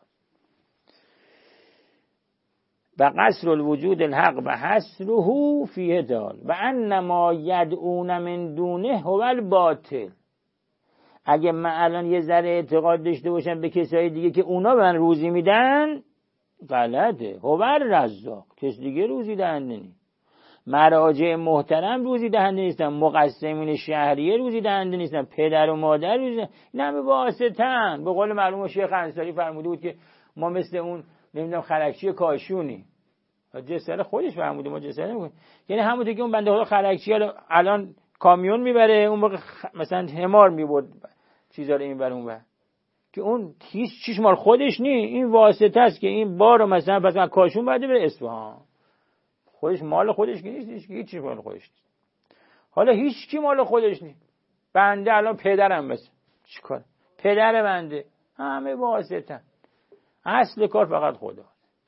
و قصر الوجود الحق و حصره فیه دال و انما یدعون من دونه هو الباطل. اگه من الان یه ذره اعتقاد داشته باشم به کسای دیگه که اونا به من روزی میدن، غلطه. هو الرزاق، کس دیگه روزی دهنده نیست. مراجع محترم روزی دهنده نیستن، مقسمین شهریه روزی دهنده نیستن، پدر و مادر روزی دهنده. این همه واسطن. به قول مرحوم شیخ انصاری فرموده بود که ما مثل اون نمیدونم خرکچی کاشونی. جسر خودش فرموده، ما جسر نمیکنیم. یعنی همونطور که اون بنده خدا خرکچی الان کامیون میبره، اون موقع مثلا حمار میبرد چیزا رو این بر اون بر، که اون هیچ چیش مال خودش نی، این واسطه است که این بارو مثلا پس من کاشون بعد بره اصفهان. خودش مال خودش که نیست، هیچ چیز مال خودش نیست. حالا هیچ کی مال خودش نیست. بنده الان پدرم مثلا چیکار؟ پدر بنده همه واسطه. اصل کار فقط خدا.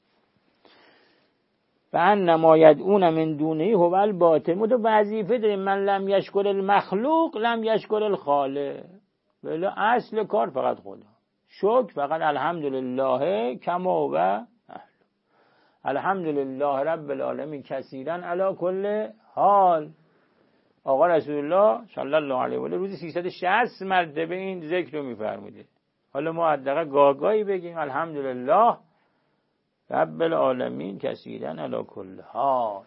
و انما یدعون من دونه هو الباطل. ما تو وظیفه داریم من لم یشکر المخلوق لم یشکر الخالق. ولی اصل کار فقط خدا. شکر فقط الحمدلله کما و اهل. الحمدلله رب العالمین کثیرا علی کل حال. آقا رسول الله صلی الله علیه و آله روزی سیصد و شصت مرتبه این ذکر رو میفرموده. حالا ما حداقل گاگایی بگیم الحمدلله رب العالمین کثیرا علی کل حال.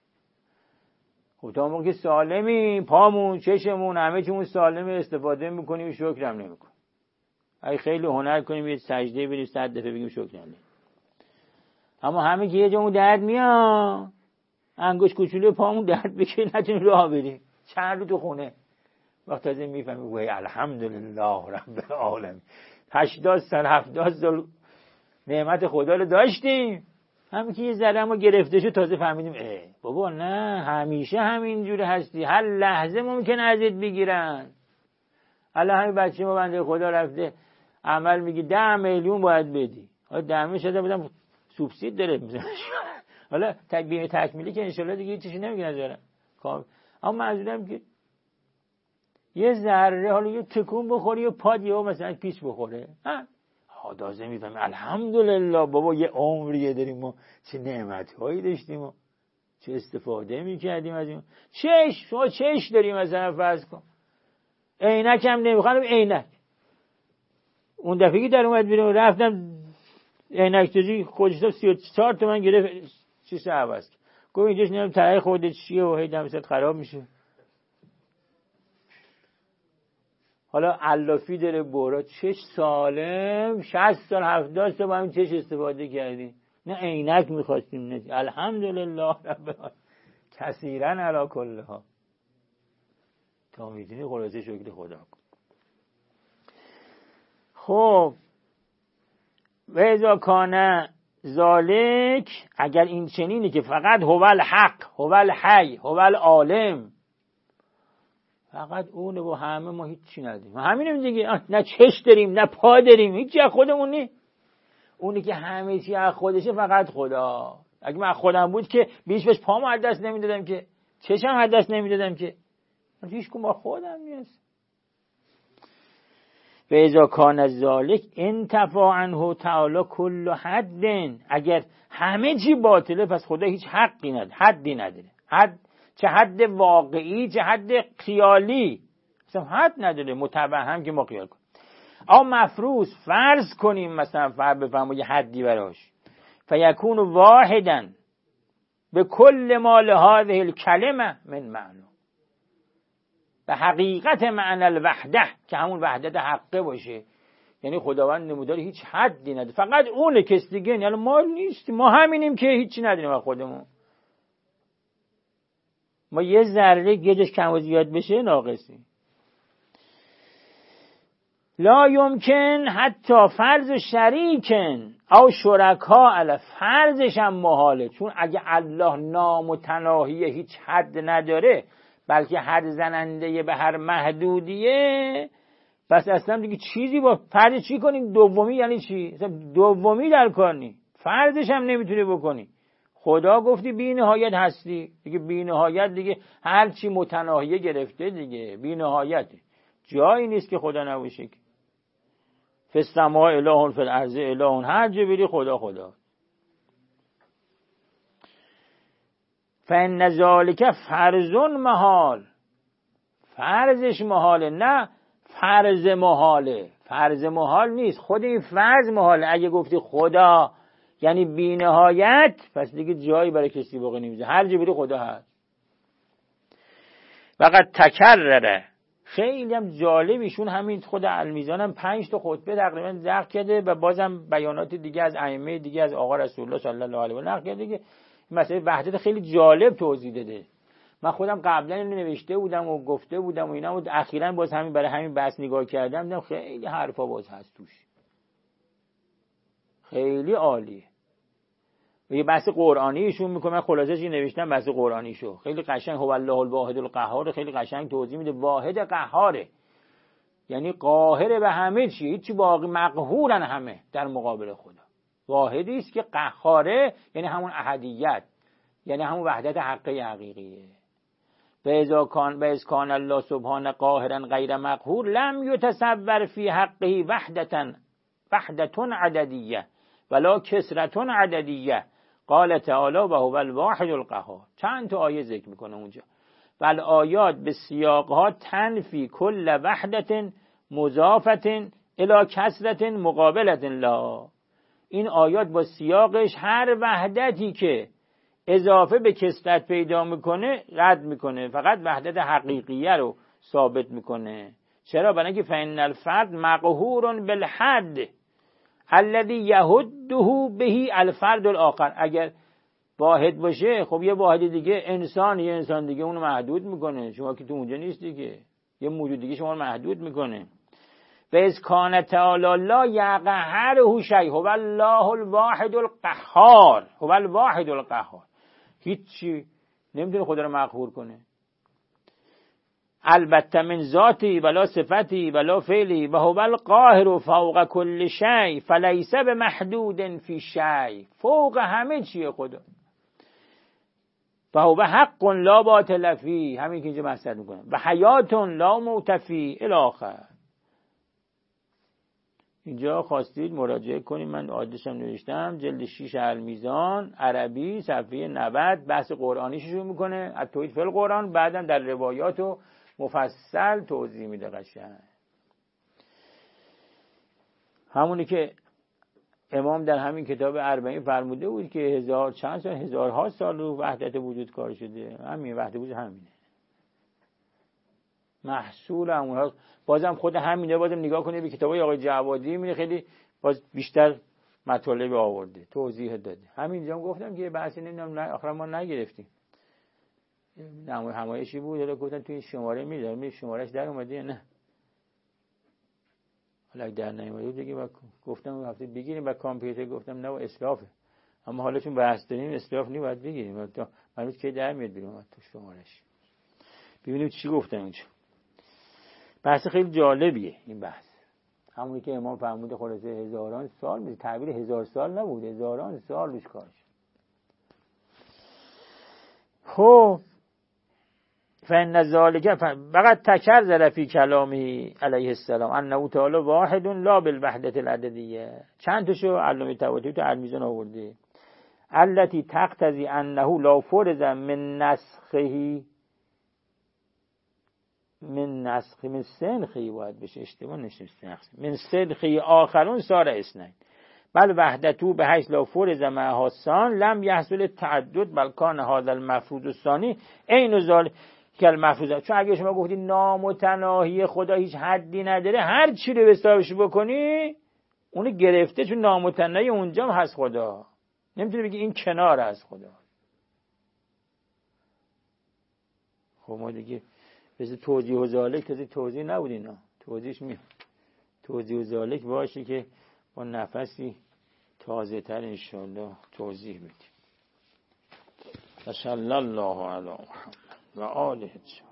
خب تا موقع که سالمی پامون چشمون همه چیمون سالمی استفاده میکنیم و شکر هم نمیکنیم. اگه خیلی هنر کنیم یه سجده بریم صد دفعه بگیم شکر نکنیم. اما همه که یه جامون درد میاد انگوش کوچولو پامون درد بکشه نتونیم راه بریم چند رو تو خونه وقت تازه میفهمیم وای الحمدلله رب العالمین هشتاد سال هفتاد سال نعمت خدا رو داشتیم. همین که یه ذره ما گرفته شد تازه فهمیدیم ای بابا نه همیشه همینجوری هستی، هر لحظه ممکن ازت بگیرن. الان همین بچه ما بنده خدا رفته عمل میگی ده میلیون باید بدی، حالا ده میلیون شده بودم سوبسید داره میزنه. حالا بیمه تکمیلی که انشالله دیگه چیزی نمیگن ازاره. اما منظورم که یه ذره حالا یه تکون بخوری یه پاد یه مثلا پیچ بخوره ها حادازه میفهمی الحمدلله بابا یه عمریه داریم ما، چه نعمتهایی داشتیم و چه استفاده میکردیم از این. چش شما چش داریم مثلا فرض کن عینک هم نمیخوام عینک. اون دفعه که در اومد بیرون رفتم عینک تجی خودش سی و چهار تومن گرفت چیز عوض گفت اینجاش نمیم ترای خودت چیه و هی دمست خراب میشه. حالا علافی داره برا چش سالم شصت سال هفتاد سال با همین چش استفاده کردیم، نه عینک میخواستیم نه. الحمدلله رب العالمین کثیرا علی کل حال. تا میتونی خلاصه شکر خدا کن. خب و اذا کان ذالک، اگر این چنینه که فقط هو الحق هو الحی هو العالم، فقط اونه و همه ما هیچی نداریم. همینم دیگه، نه چش داریم نه پا داریم، هیچی از خودمون نی. اونی که همه چی از خودشه فقط خدا. اگه من خودم بود که بیش بهش پامو از دست نمیدادم که چشم از دست نمیدادم که هیچ کدوم با خودم نیست. و اذا کان ذالک انتفا عنه تعالی کل حد، اگر همه چی باطله پس خدا هیچ حقی نداره، حدی نداره. حد چه حد واقعی چه حد خیالی، اصلا حد نداره. متوهم که ما خیال کنیم. او مفروض فرض کنیم مثلا فرض بفهمیم یه حدی براش، فیکون واحدا به کل ما لهذه الکلمه من معنی، به حقیقت معنی الوحده که همون وحدت حقه باشه. یعنی خداوند نمودار هیچ حدی نداره، فقط اونه، کس دیگه یعنی ما نیستیم، ما همینیم که هیچی نداریم از خودمون. ما یه ذره گجش کم و زیاد بشه ناقصیم. لا یمکن حتی فرض شریکن او شرکا علی، فرضش هم محاله، چون اگه الله نامتناهی هیچ حد نداره بلکه حد زننده به هر محدودیه، پس اصلا دیگه چیزی با فرض چی کنیم؟ دومی یعنی چی؟ دومی در کار نی، فرضش هم نمیتونی بکنی. خدا گفتی بی نهایت هستی دیگه، بی نهایت دیگه هر چی متناهیه گرفته دیگه، بی نهایته، جایی نیست که خدا نباشه. فی السماء اله فی الارض اله، هر جا بری خدا خدا. فان ذالک فرض محال، فرضش محاله، نه فرض محاله، فرض محال نیست، خود این فرض محاله. اگه گفتی خدا یعنی بی نهایت پس دیگه جایی برای کسی باقی نمیشه، هر جا بری خدا هست. فقط تکرره، خیلی هم جالبیشون همین خود المیزان هم پنج تا خطبه تقریبا نقل کرده و بازم بیانات دیگه از ائمه دیگه از آقا رسول الله صلی الله علیه و آله نقل کرده که مسئله وحدت خیلی جالب توضیح داده. من خودم قبلا اینو نوشته بودم و گفته بودم و اینا، و اخیراً باز همین برای همین بحث نگاه کردم دیدم خیلی حرفا باز هست توش، خیلی عالیه. و یه بحث قرآنی ایشون میکنه، من خلاصش این نوشتم بحث قرآنیشو، خیلی قشنگ هو الله الواحد القهار خیلی قشنگ توضیح میده. واحد قهاره یعنی قاهر به همه چی، هیچی باقی، مقهورن همه در مقابل خدا. واحدی است که قهاره یعنی همون احدیت، یعنی همون وحدت حقه حقیقیه. و اذا کان و اذ کان الله سبحانه قاهرا غیر مقهور لم یتصور فی حقه وحدتا وحدتون عددیه ولا کسرتون عددیه. قال تعالی و هو الواحد القهار. چند تا آیه ذکر میکنه اونجا. بل آیات به سیاقها تنفی کل وحدت مضافت الی کسرت مقابلت لا. این آیات با سیاقش هر وحدتی که اضافه به کسرت پیدا میکنه رد میکنه، فقط وحدت حقیقیه رو ثابت میکنه. چرا؟ برای اینکه فإن الفرد مقهور بالحد الذي يهده به الفرد الاخر. اگر واحد باشه خب یه واحد دیگه انسان، یه انسان دیگه اونو محدود میکنه، شما که تو اونجا نیست دیگه، یه موجود دیگه شما رو محدود میکنه. و اذ کان تعالی لا یقهره شیء هو الله الواحد القهار، هو الواحد القهار، هیچی نمیتونه خدا رو مقهور کنه. البته من ذاتی ولا صفتی ولا فعلی و هو القاهر فوق کل شیء فلیس بمحدود فی شیء، فوق همه چیه خدا. و هو حق لا باطل فی، همین که اینجا مقصد میکنه. و حیات لا موت فی الی آخر. اینجا خواستید مراجعه کنیم، من آدرسم نوشتم، جلد شش المیزان عربی صفحه نود، بحث قرآنی شروع میکنه از توحید فی القرآن، بعدم در روایات و مفصل توضیح میده قشنگ. همونی که امام در همین کتاب اربعین فرموده بود که هزار چند سال هزارها سال رو وحدت وجود کار شده، همین وحدت وجود همینه، محصول همون. بازم خود همینه، بازم نگاه کنید به کتابای آقای جوادی، میره خیلی باز بیشتر مطالب آورده، توضیح داده. همینجا هم گفتم که بحثی نمیدونم نه آخر ما نگرفتیم، نمای همایشی بود، حالا گفتن توی این شماره میذارم، می شمارهش در اومده نه، حالا در نیومده دیگه گفتم هفته بگیریم. با کامپیوتر گفتم نه و اسلافه، اما حالا چون بحث داریم اسلاف نی باید بگیریم، تا هنوز که در میاد بیرون تو شمارهش. ببینیم چی گفتن اونجا. بحث خیلی جالبیه این بحث، همونی که امام فرموده خلاصه هزاران سال میشه، تعبیر هزار سال نبود، هزاران سال روش کار شد. خب فإن ذلك فقط تکرر فی کلامه علیه السلام انه تعالی واحد لا بالوحدة العددیه. چند تاشو علامه طباطبایی تو المیزان آورده. التي تقتضی انه لا فرض من نسخه من نسخه من سنخی باید بشه، اشتباه نشسته من سنخی آخرون سار اثنین بل وحدتو به حیث لا فرض مع حسان لم یحصل تعدد بل کان هذا المفروض الثانی عین ذلک المفروض. چون اگه شما گفتید نامتناهی خدا هیچ حدی نداره، هر چی رو به حسابش بکنی اونو گرفته، چون نامتناهی اونجا هم هست خدا. نمیتونی بگی این کنار از خدا. خب ما دیگه مثل توضیح و ذالک کسی توضیح نبود، اینا توضیحش می توضیح و ذالک باشه که با نفسی تازه تر انشاءالله توضیح بدیم. صلی الله علی محمد و آله.